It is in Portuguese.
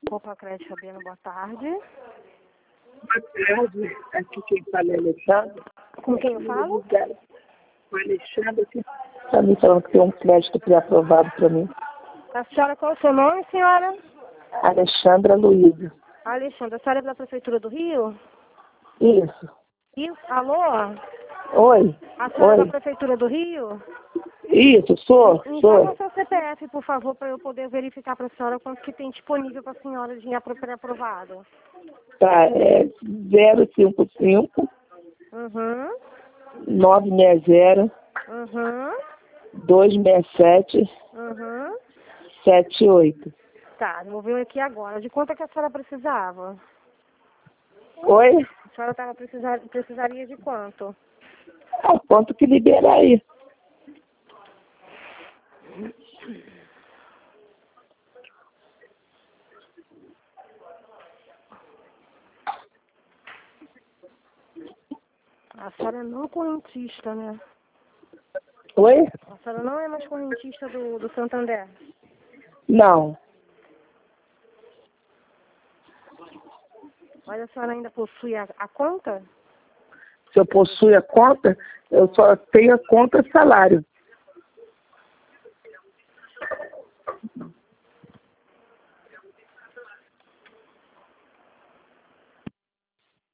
Copa Crédito Fabiano, boa tarde. Boa tarde, aqui quem fala é Alexandre. Com quem eu falo? O Alexandre aqui está me falando que tem um crédito pré-aprovado para mim. A senhora, qual é o seu nome, senhora? Alexandra Luísa. Alexandra, a senhora é da Prefeitura do Rio? Isso. Isso, alô? Oi. A senhora é Oi. da Prefeitura do Rio? Isso, sou. Informa o seu CPF, por favor, para eu poder verificar para a senhora quanto que tem disponível para a senhora de dinheiro pré-aprovado. Tá, é 055 Uhum. 960 Uhum. 267 Uhum. 78. Tá, vou ver aqui agora. De quanto é que a senhora precisava? Oi? A senhora precisaria de quanto? Ah, quanto que libera aí? A senhora não é correntista, né? Oi? A senhora não é mais correntista do Santander? Não. Mas a senhora ainda possui a conta? Se eu possuo a conta, eu só tenho a conta salário.